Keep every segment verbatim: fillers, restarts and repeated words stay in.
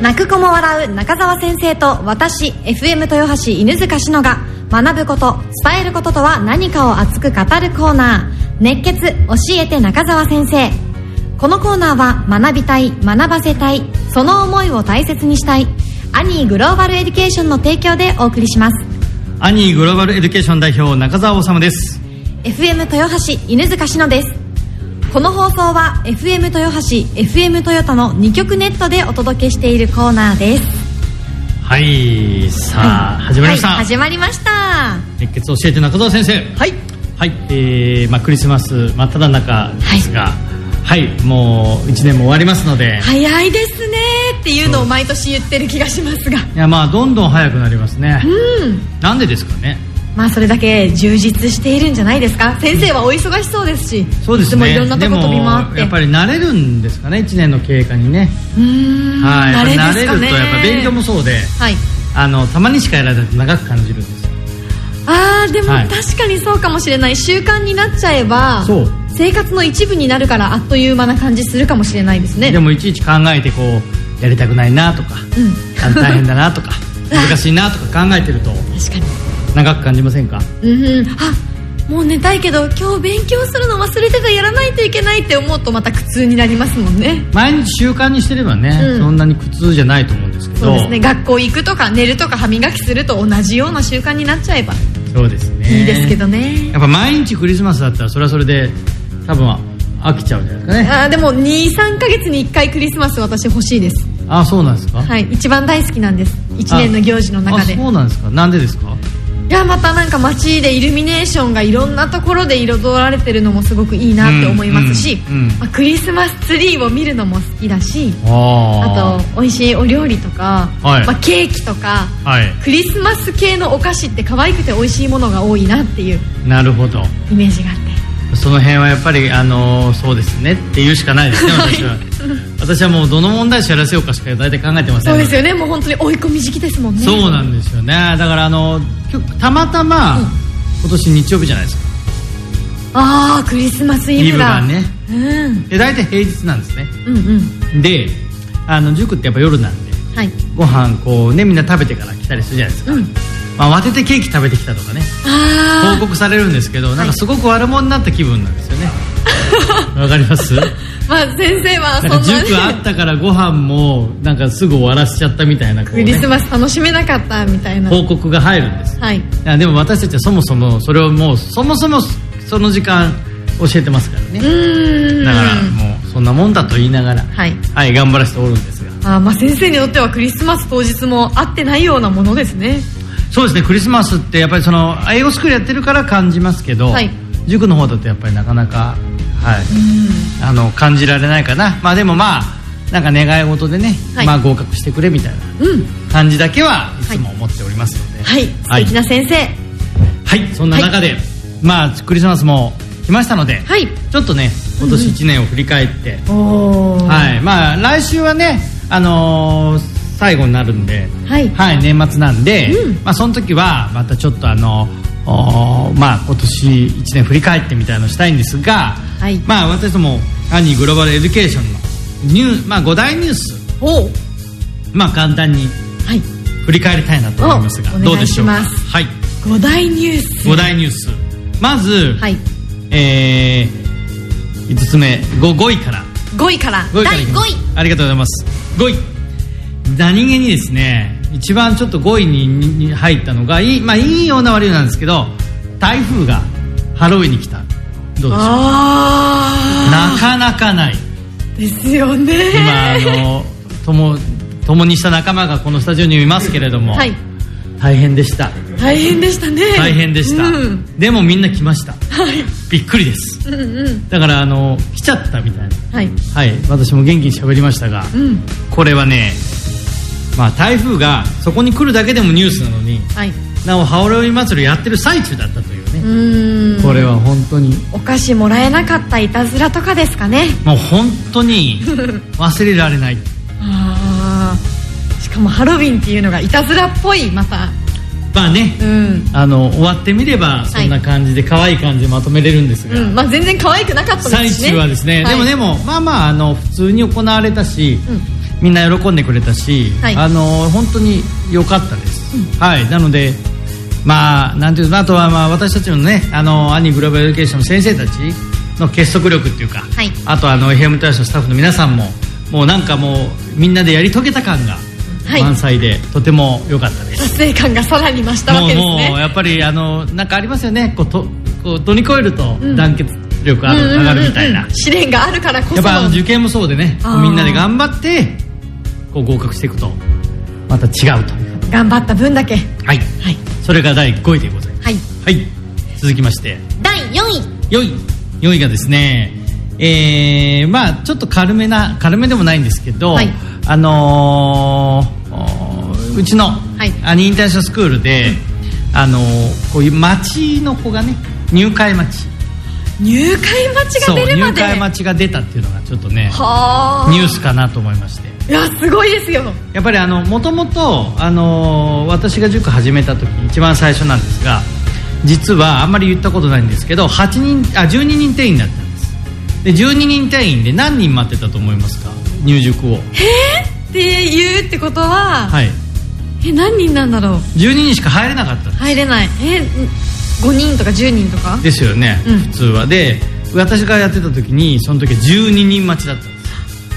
泣く子も笑う中澤先生と私 エフエム 豊橋犬塚志乃が学ぶこと、伝えることとは何かを熱く語るコーナー、熱血教えて中澤先生。このコーナーは学びたい、学ばせたい、その思いを大切にしたいアニーグローバルエデュケーションの提供でお送りします。 アニーグローバルエデュケーション代表中澤修です。 エフエム 豊橋犬塚志乃です。この放送は エフエム 豊橋 エフエム トヨタのに局ネットでお届けしているコーナーです。 はい、さあ、はい、始まりました、 はい、始まりました。 熱血教えて中澤先生。 はいはい、えーまあ、クリスマス真っ只中ですが、はい、はい、もういちねんも終わりますので、 早いですねっていうのを毎年言ってる気がしますが、いや、まあどんどん早くなりますね。 うん、 なんでですかね。 まあそれだけ充実しているんじゃないですか。先生はお忙しそうですし、 そうですね、 いつもいろんなとこ飛び回って、 でもやっぱり慣れるんですかね、いちねんの経過にね。 うーん、 はい、 慣れですかね。 慣れるとやっぱ勉強もそうで、はい、あのたまにしかやらないと長く感じるんですよ。 あー、でも確かにそうかもしれない、習慣になっちゃえばそう生活の一部になるからあっという間な感じするかもしれないですね。 でもいちいち考えてこうやりたくないなとか、うん、大変だなとか難しいなとか考えてると確かに長く感じませんか。 うん、あ、もう寝たいけど今日勉強するの忘れてた、やらないといけないって思うとまた苦痛になりますもんね。 毎日習慣にしてればね、うん、そんなに苦痛じゃないと思うんですけど。 そうですね、学校行くとか寝るとか歯磨きすると同じような習慣になっちゃえばそうですね、 いいですけどね。 やっぱ毎日クリスマスだったらそれはそれで多分飽きちゃうんじゃないですかね。 あ、でも にさんかげつにいっかいクリスマス私欲しいです。 あ、そうなんですか。 はい、一番大好きなんです、いちねんの行事の中で。 あ、そうなんですか。なんでですか。 いや、またなんか街でイルミネーションがいろんなところで彩られてるのもすごくいいなって思いますし、うんうんうん、まあ、クリスマスツリーを見るのも好きだし、あと美味しいお料理とか、はい、まあ、ケーキとか、はい、クリスマス系のお菓子って可愛くて美味しいものが多いなっていうなるほどイメージがあって、 その辺はやっぱり、あのー、そうですねって言うしかないですね私は私はもうどの問題集やらせようかしか大体考えてません。 そうですよね、もう本当に追い込み時期ですもんね。 そうなんですよね。だからあのたまたま、うん、今年日曜日じゃないですか。 ああ、クリスマスイブだ。イブがね、 うん、で大体平日なんですね、 うんうん、 であの塾ってやっぱ夜なんで、はい、ご飯こうねみんな食べてから来たりするじゃないですか、うん、まあ、慌ててケーキ食べてきたとかね報告されるんですけど、なんかすごく悪者になった気分なんですよね。わかりますまあ、先生はそんな、ね、 塾あったからご飯もなんかすぐ終わらせちゃったみたいな、こう、ね、 クリスマス楽しめなかったみたいな報告が入るんです、はい、いやでも私たちはそもそもそれをもうそもそもその時間教えてますからね。うーん、だからもうそんなもんだと言いながら、はいはい、頑張らせておるんですが、 あ、まあ、先生によってはクリスマス当日も会ってないようなものですね。 そうですね、クリスマスってやっぱりその英語スクールやってるから感じますけど、はい、塾の方だとやっぱりなかなか、はい、うん、あの感じられないかな。まあでもまあなんか願い事でね、はい、まあ、合格してくれみたいな感じだけはいつも思っておりますので、 はい、はい、素敵な先生。 はい、そんな中で、はい、まあクリスマスも来ましたので、はい、ちょっとね今年いちねんを振り返って、うん、はい、まあ来週はね、あのー、最後になるんで、はい、はい、年末なんで、うん、まあその時はまたちょっとあのまあ今年いちねん振り返ってみたいのしたいんですが、はい、まあ私どもアニーグローバルエデュケーションのニュー、まあ、ご大ニュースをまあ簡単に振り返りたいなと思いますが、どうでしょうか。はい、 ご大ニュース。 ご大ニュース、まず、はい、えー、いつつめ 5, ごいからごいからだいごい、 ありがとうございます。ごい、何気にですね一番ちょっとごい に, に入ったのがいい、まあ、いいような悪いようなんですけど、台風がハロウィンに来た。どうでしょう。あ、なかなかないですよね。 今あの共共にした仲間がこのスタジオにいますけれども、はい、大変でした。 大変でしたね。 大変でした、うん、でもみんな来ました、はい、びっくりです、うんうん、だからあの来ちゃったみたいな、はいはい、私も元気に喋りましたが、うん、これはね、まあ、台風がそこに来るだけでもニュースなのに、はい、なおハロウィン祭りやってる最中だったというね。うーん、これは本当にお菓子もらえなかったいたずらとかですかね。 もう本当に忘れられないあ、しかもハロウィンっていうのがいたずらっぽい、またまあね、うん、あの終わってみればそんな感じで可愛い感じでまとめれるんですが、 うん、まあ、全然可愛くなかったですね最中はですね、はい、でもでもまあまあ、あの普通に行われたし、うん、 みんな喜んでくれたし、はい、あの本当に良かったです、うん、はい。なのでまあなんていうの、あとはまあ私たちのね、あのアニーグローバルエデュケーションの先生たちの結束力っていうか、はい、あとあの エフエム 豊橋のスタッフの皆さんももうなんかもうみんなでやり遂げた感が満載で、はい、とても良かったです。 達成感がさらに増したわけですね。 もうもうやっぱりあのなんかありますよね、こうとこう乗り越えると団結力が上がるみたいな、 試練があるからこそ。 やっぱ受験もそうでね、みんなで頑張ってこう合格していくとまた違うという、 頑張った分だけ。 はい、はい、それがだいごいでございます。はい、はい、続きましてだいよんい。 よんいよんいがですね、えー、まあちょっと軽めな軽めでもないんですけど、はい、あのー、うちの、はい、アニーインターナショナルスクールで、うん、あのー、こういう町の子がね、入会待ち入会待ちが出るまで、 入会待ちが出たっていうのがちょっとねニュースかなと思いまして。 いやすごいですよ。 やっぱりあのもともとあの私が塾始めた時一番最初なんですが、実はあんまり言ったことないんですけどはちにんあじゅうににん定員だったんです。でじゅうににん定員で何人待ってたと思いますか、入塾を。 へーって言うってことは、 はい、 え何人なんだろう。 じゅうににんしか入れなかったんです。 入れない。えごにんとかじゅうにんとかですよね、うん、普通は。で私がやってた時にその時はじゅうににん待ちだったんです。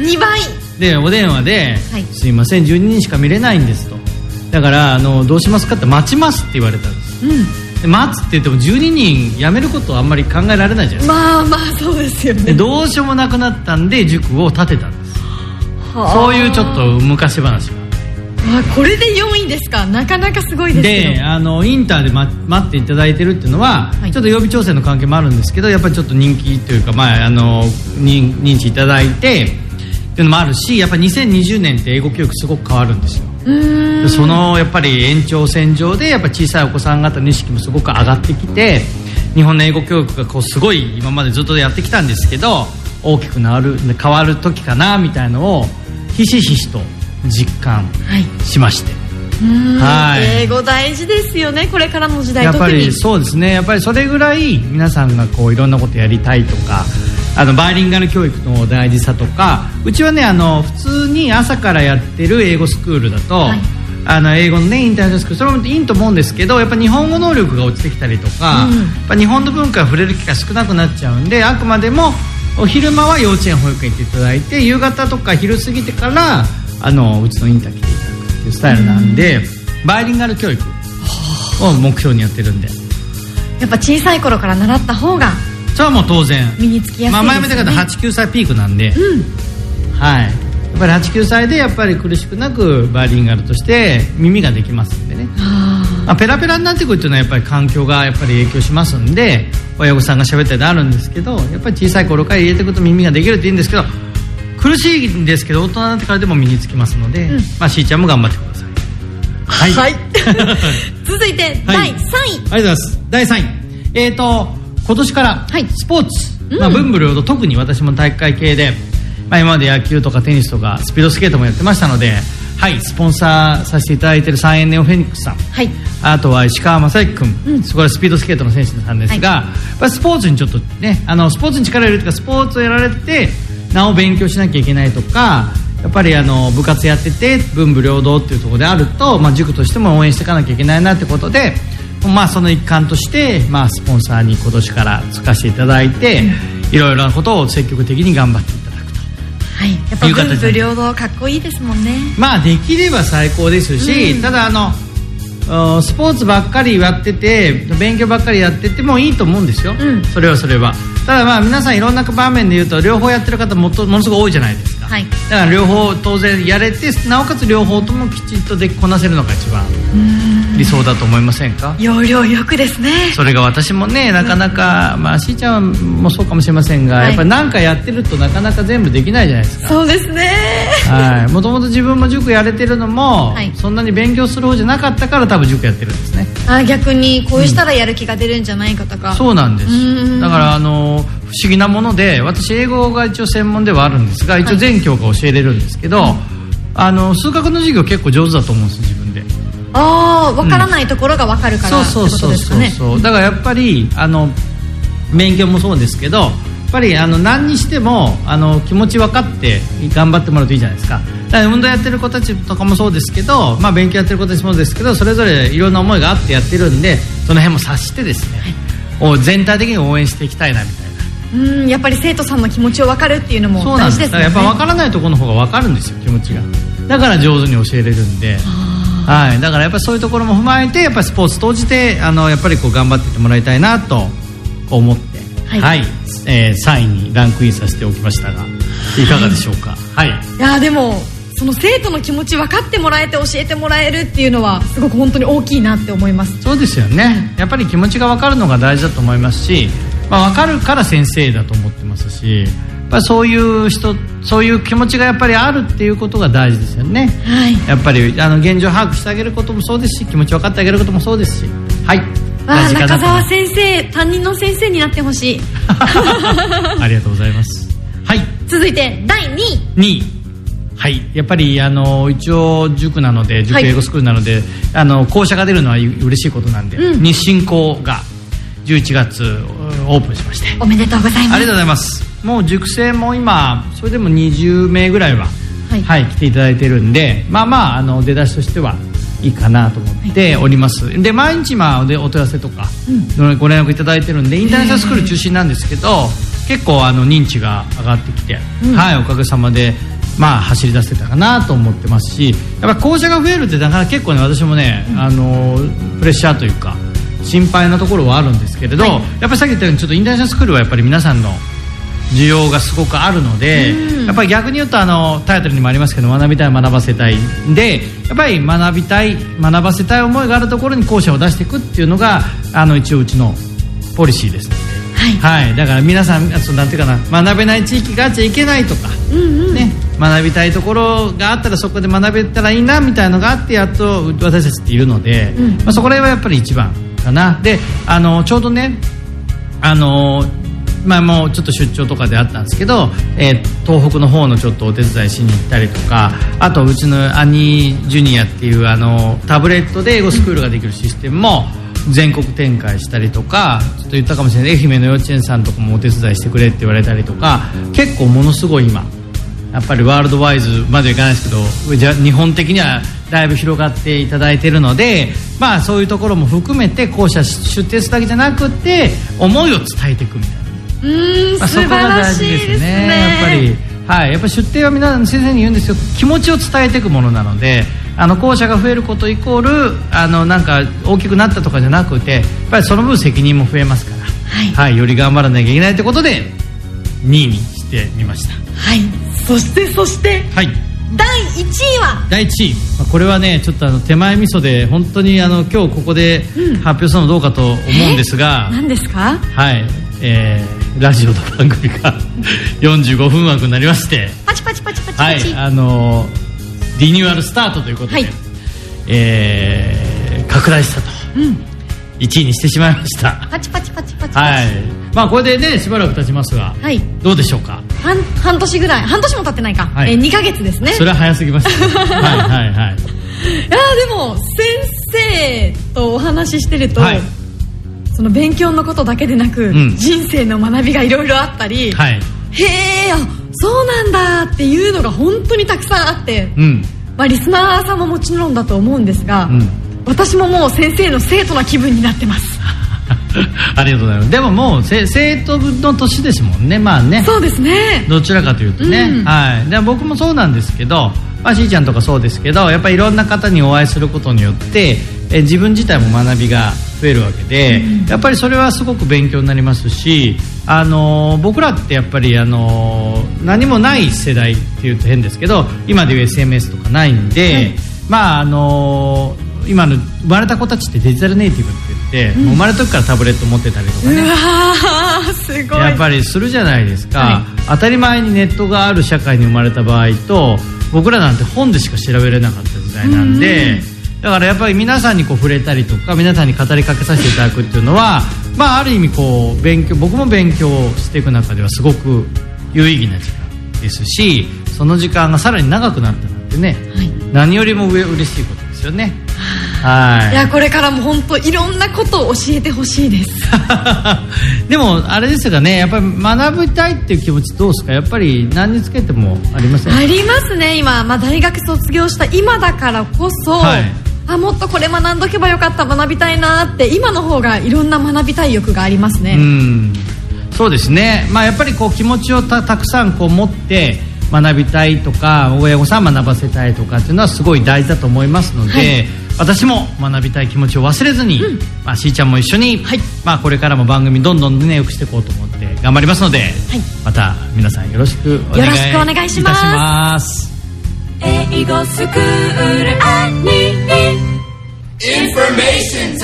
にばいでお電話で、はい、すいませんじゅうににんしか見れないんですと。だからあのどうしますかって、待ちますって言われたんです、うん、で待つって言ってもじゅうににん辞めることはあんまり考えられないじゃないですか。 まあまあそうですよね。でどうしようもなくなったんで塾を建てたんです。そういうちょっと昔話が。 あこれでよんいですか。なかなかすごいですよ。 であのインターで、ま、待っていただいてるっていうのは、はい、ちょっと曜日調整の関係もあるんですけど、やっぱりちょっと人気というか、まあ、あの認, 認知いただいてっていうのもあるし、やっぱりにせんにじゅうねんって英語教育すごく変わるんですよ。うーん、そのやっぱり延長線上でやっぱ小さいお子さん方の意識もすごく上がってきて、日本の英語教育がこうすごい今までずっとやってきたんですけど、大きくなる変わる時かなみたいのをひしひしと実感しまして、 はい、英語大事ですよね、これからの時代。 やっぱりそうですね。やっぱりそれぐらい皆さんがこういろんなことやりたいとか、あのバイリンガル教育の大事さとか、うちはねあの普通に朝からやってる英語スクールだと、はい、あの英語のねインターナショナルスクール、それもいいと思うんですけど、やっぱ日本語能力が落ちてきたりとか、うん、やっぱ日本の文化に触れる機会少なくなっちゃうんで、あくまでもお昼間は幼稚園保育園行っていただいて、夕方とか昼過ぎてからあのうちのインター来ていただくっていうスタイルなんで、うん、バイリンガル教育を目標にやってるんで、 やっぱ小さい頃から習った方がそれはもう当然身につきやすいですよね。まあ、 前も言った方はちきゅうさいピークなんで、うん、はい、やっぱりはちきゅうさいでやっぱり苦しくなくバイリンガルとして耳ができますんでね。まあ、ペラペラになってくるっていうのはやっぱり環境がやっぱり影響しますんで、親御さんが喋ったりであるんですけど、やっぱり小さい頃から入れていくと耳ができるっていいんですけど、苦しいんですけど大人になってからでも身につきますので、うん、まあ、しーちゃんも頑張ってください。はい、はい、 続いてだいさんい、はい、ありがとうございます。だいさんい、えーと今年からスポーツ、はい、まあ、文武両道、特に私も体育会系で、まあ、今まで野球とかテニスとかスピードスケートもやってましたので、はい、スポンサーさせていただいているサンエンネオフェニックスさん、はい、あとは石川正幸君、うん、そこはスピードスケートの選手さんですが、はい、やっぱりスポーツにちょっとね、あのスポーツに力を入れるというか、スポーツをやられてなお勉強しなきゃいけないとか、やっぱりあの部活やってて文武両道っていうところであると、まあ、塾としても応援していかなきゃいけないなってことで、まあ、その一環として、まあ、スポンサーに今年からつかせていただいて、いろいろなことを積極的に頑張っていただくと、 はい、やっぱ文武両道かっこいいですもんね。 まあできれば最高ですし、うん、ただあのスポーツばっかりやってて勉強ばっかりやっててもいいと思うんですよ、うん、それはそれは。ただまあ皆さんいろんな場面で言うと両方やってる方もとものすごく多いじゃないですか、はい、だから両方当然やれて、なおかつ両方ともきちんとでこなせるのが一番理想だと思いませんか。 要領よくですね。 それが私もねなかなか、まあ、しーちゃんもそうかもしれませんが、はい、やっぱり何かやってるとなかなか全部できないじゃないですか。 そうですね、 はい、もともと自分も塾やれてるのも、はい、そんなに勉強する方じゃなかったから多分塾やってるんですね。 あ、逆にこうしたらやる気が出るんじゃないかとか、 うん、そうなんです。だからあの不思議なもので、私英語が一応専門ではあるんですが、一応全教科教えれるんですけど、はい、あの数学の授業結構上手だと思うんです自分で。 ああ、分からないところが分かるから、うん、ってことですかね。 そうそうそうそう、だからやっぱりあの勉強もそうですけど、 ぱりあの何にしてもあの気持ち分かって頑張ってもらうといいじゃないですか。だから運動やってる子たちとかもそうですけど、まあ、勉強やってる子たちもですけど、それぞれいろんな思いがあってやってるんで、その辺も察してですね、はい、全体的に応援していきたいなみたいな。 うん、やっぱり生徒さんの気持ちを分かるっていうのも大事ですね。 そうなんです。だからやっぱ分からないところの方が分かるんですよ、気持ちが。だから上手に教えれるんで、はい、だからやっぱりそういうところも踏まえて、やっぱりスポーツ通じてあのやっぱりこう頑張っていってもらいたいなと思って、はい、はい、えー、さんいにランクインさせておきましたが、いかがでしょうか。はい、はい、いやでもその生徒の気持ち分かってもらえて教えてもらえるっていうのはすごく本当に大きいなって思います。 そうですよね。やっぱり気持ちが分かるのが大事だと思いますし、まあ、分かるから先生だと思ってますし、やっぱりそういう人、そういう気持ちがやっぱりあるっていうことが大事ですよね。はい、やっぱりあの現状把握してあげることもそうですし、気持ち分かってあげることもそうですし、はい。 あ、中澤先生、担任の先生になってほしい。 ありがとうございます。はい。 続いてだいにい。 にい。はい、やっぱりあの一応塾なので、塾英語スクールなので、はい、あの校舎が出るのは嬉しいことなんで、うん、日進校がじゅういちがつオープンしまして、 おめでとうございます。 ありがとうございます。もう塾生も今それでもにじゅうめいぐらいは、はいはい、来ていただいてるんで、まあまあ、あの出だしとしてはいいかなと思っております、はい、で毎日、まあ、でお問い合わせとか、うん、ご連絡いただいてるんで、インターナショナルスクール中心なんですけど、結構あの認知が上がってきて、うん、はい、おかげさまでまあ走り出せたかなと思ってますし、やっぱ校舎が増えるってだから結構ね、私もね、うん、あのプレッシャーというか心配なところはあるんですけれど、はい、やっぱりさっき言ったようにちょっとインターナショナルスクールはやっぱり皆さんの需要がすごくあるので、うん、やっぱり逆に言うとあのタイトルにもありますけど、学びたい学ばせたいで、やっぱり学びたい学ばせたい思いがあるところに校舎を出していくっていうのがあの一応うちのポリシーですので、はいはい、だから皆さんそのなんていうかな、学べない地域があっちゃいけないとか、うんうんね、学びたいところがあったらそこで学べたらいいなみたいなのがあって、やっと私たちっているので、うん、まあ、そこら辺はやっぱり一番かな。で、あのちょうどね、あのまあ、もうちょっと出張とかであったんですけど、えー、東北の方のちょっとお手伝いしに行ったりとか、あとうちの兄ジュニアっていうあのタブレットで英語スクールができるシステムも全国展開したりとか、ちょっと言ったかもしれない、愛媛の幼稚園さんとかもお手伝いしてくれって言われたりとか、結構ものすごい今やっぱりワールドワイズまではいかないですけど、じゃ日本的にはだいぶ広がっていただいているので、まあ、そういうところも含めて校舎出展だけじゃなくて思いを伝えていくみたいな、 うーん、まあ、そこが大事ですね。 やっぱり、はい、やっぱ出展は皆さん先生に言うんですけど、気持ちを伝えていくものなので、あの校舎が増えることイコールあのなんか大きくなったとかじゃなくて、やっぱりその分責任も増えますから、はいはい、より頑張らなきゃいけないということでにいにしてみました。 はい、そしてそして、はい、だいいちいはだいいちい、これはねちょっとあの手前味噌で本当にあの今日ここで発表するのどうかと思うんですが、 何ですか？ はい、えー、ラジオの番組がよんじゅうごふん枠になりまして、 パチパチパチパチパチ、 はい、あのリニューアルスタートということで、はい、えー、拡大したと、うん、いちいにしてしまいました。 パチパチパチパチパチ、 はい、まあこれでねしばらく経ちますが、はい、どうでしょうか。 半, 半年ぐらい、半年も経ってないか、はい、えー、にかげつですね。 それは早すぎました、ね、はいはいはい。いやでも先生とお話ししてると、はい、その勉強のことだけでなく、うん、人生の学びがいろいろあったり、はい、へえ、そうなんだっていうのが本当にたくさんあって、うん、まあ、リスナーさんももちろんだと思うんですが、うん、私ももう先生の生徒な気分になってます。 ありがとうございます。でももう生徒の年ですもんね。まあね、 そうですね、 どちらかというとね、うん、はい、で僕もそうなんですけど、まあ、しーちゃんとかそうですけど、やっぱりいろんな方にお会いすることによってえ自分自体も学びが増えるわけで、うん、やっぱりそれはすごく勉強になりますし、あのー、僕らってやっぱり、あのー、何もない世代っていうと変ですけど、今でいう エスエヌエス とかないんで、はい、まああのー今の生まれた子たちってデジタルネイティブって言って、うん、もう生まれた時からタブレット持ってたりとかね、 うわーすごいやっぱりするじゃないですか、はい、当たり前にネットがある社会に生まれた場合と、僕らなんて本でしか調べれなかった時代なんで、うん、だからやっぱり皆さんにこう触れたりとか、皆さんに語りかけさせていただくっていうのは、まあある意味こう勉強、僕も勉強していく中ではすごく有意義な時間ですし、その時間がさらに長くなったなんてね、はい、何よりも嬉しいことですよね。 はい、 いやこれからも本当いろんなことを教えてほしいですでもあれですがね、やっぱり学びたいっていう気持ちどうですか？やっぱり何につけてもありません？ ありますね。今、まあ、大学卒業した今だからこそ、はい、あもっとこれ学んどけばよかった、学びたいなって今の方がいろんな学びたい欲がありますね。 うん、そうですね、まあ、やっぱりこう気持ちを た, たくさんこう持って学びたいとか親御さん学ばせたいとかっていうのはすごい大事だと思いますので、はい、私も学びたい気持ちを忘れずに、うん、まあ、しーちゃんも一緒に、はい、まあ、これからも番組どんどん、ね、良くしていこうと思って頑張りますので、はい、また皆さんよろしくお願いいたします。 よろしくお願いします。 英語スクールアニインフォメーションタ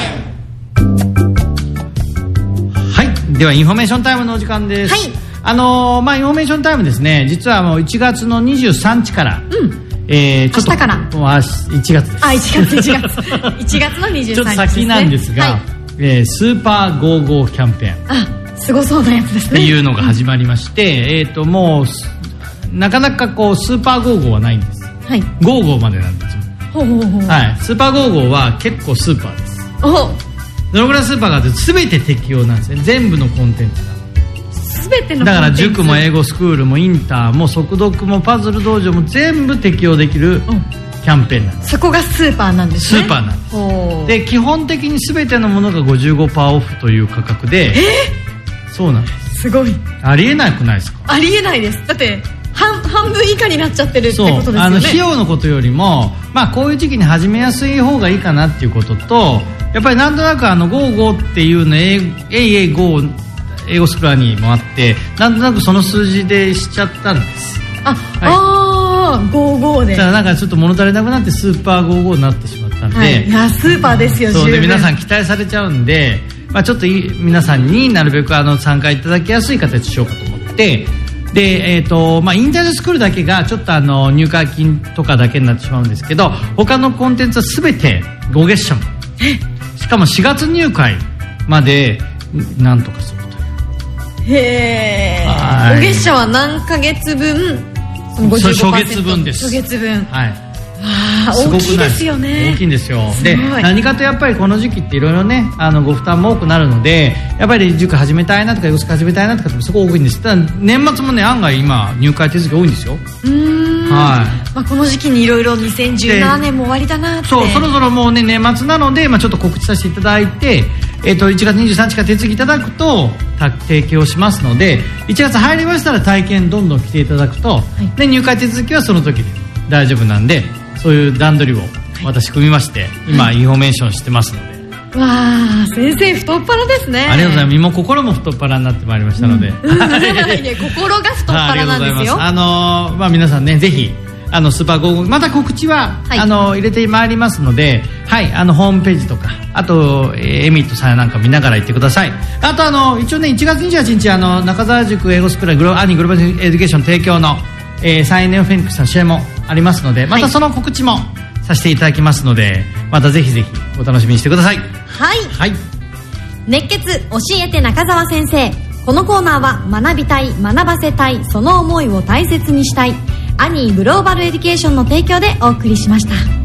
イム。 はい、ではインフォメーションタイムのお時間です。はい、あのーまあ、インフォメーションタイムですね、実はもういちがつのにじゅうさんにちから、うん、えー、ちょっと明日からもういちがつです。 あ、いちがついちがついちがつのにじゅうさんにちですね。ちょっと先なんですが、はい、えー、スーパーゴーゴーキャンペーン、 あ、すごそうなやつですねっていうのが始まりまして、えーともうなかなかこうスーパーゴーゴーはないんです、はい、ゴーゴーまでなんです。 ほうほうほう、 はい、スーパーゴーゴーは結構スーパーです。 お、 どのぐらいスーパーかというと全て適用なんですね。全部のコンテンツが全てのコンテンツだから塾も英語スクールもインターも速読もパズル道場も全部適用できるキャンペーンなんです。 そこがスーパーなんですね。 スーパーなんです。で基本的に全てのものが ごじゅうごパーセント オフという価格で、 えー、そうなんです。 すごい。 ありえなくないですか？ ありえないです。だって半, 半分以下になっちゃってるってことですよね。 あの費用のことよりも、まあ、こういう時期に始めやすい方がいいかなっていうことと、やっぱりなんとなくあのゴーゴーっていうの英英語英語スクールにもあって、なんとなくその数字でしちゃったんです。 あ、はい、あーゴーゴーで。 だからなんかちょっと物足りなくなってスーパーゴーゴーになってしまったんで、はい、 いやスーパーですよ。 そうで皆さん期待されちゃうんで、まあ、ちょっと皆さんになるべくあの参加いただきやすい形にしようかと思って。でえーとまあ、インターネットスクールだけがちょっとあの入会金とかだけになってしまうんですけど、他のコンテンツは全てご月謝も、しかもしがつ入会までなんとかするという。 へー、ご月謝は何ヶ月分？ その ごじゅうごパーセント 初月分です。 初月分、 はい、 あ大きいですよね。 大きいんですよ。で何かとやっぱりこの時期っていろいろねあのご負担も多くなるので、やっぱり塾始めたいなとか英語スクール始めたいなとかってすごい多いんです。ただ年末もね案外今入会手続き多いんですよ。うーん、はい、まあ、この時期にいろいろにせんじゅうななねんも終わりだなって。 そうそろそろもうね年末なので、まあ、ちょっと告知させていただいて、えー、といちがつにじゅうさんにちから手続きいただくと提供しますので、いちがつ入りましたら体験どんどん来ていただくと、はい、で入会手続きはその時で大丈夫なんで、そういう段取りを私組みまして、はい、今インフォメーションしてますので。 わあ先生太っ腹ですね。 ありがとうございます。身も心も太っ腹になってまいりましたので、うん、 心が太っ腹なんですよ。 あのーまあ、皆さんねぜひあのスーパーゴーゴーまた告知は、はい、あの入れてまいりますので、はい、あのホームページとかあと、えー、エミットさんなんか見ながら行ってください。あとあの一応ねいちがつにじゅうはちにちあの中澤塾英語スクールグロアニグローバルエデュケーション提供の、えー、サインネオフェニックスの試合もありますので、またその告知もさせていただきますので、またぜひぜひお楽しみにしてください。 はい、 はい、 熱血教えて中澤先生。このコーナーは学びたい学ばせたいその思いを大切にしたいアニーグローバルエデュケーションの提供でお送りしました。